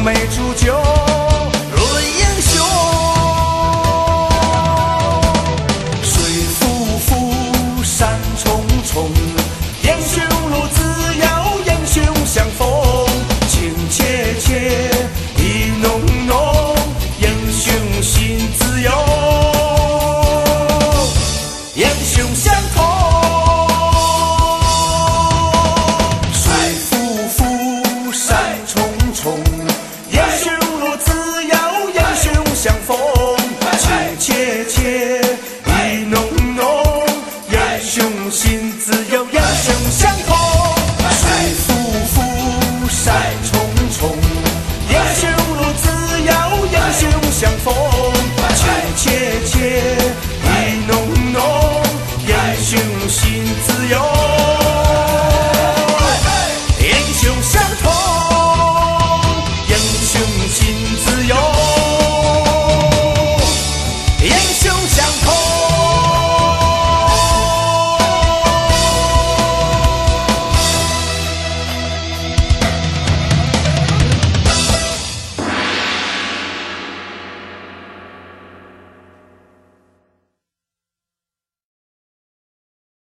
美煮酒论英雄。水浮浮，山重重，英雄路自有英雄相逢。情切切，意浓浓，英雄心自有英雄相同。水浮浮，山重重，英雄路自有英雄相逢。情切切，意浓浓，英雄心自有英雄相同。水浮浮，山重重，英雄路自有英雄相逢。情切切，意浓浓，英雄心自有英雄相同。英雄心自有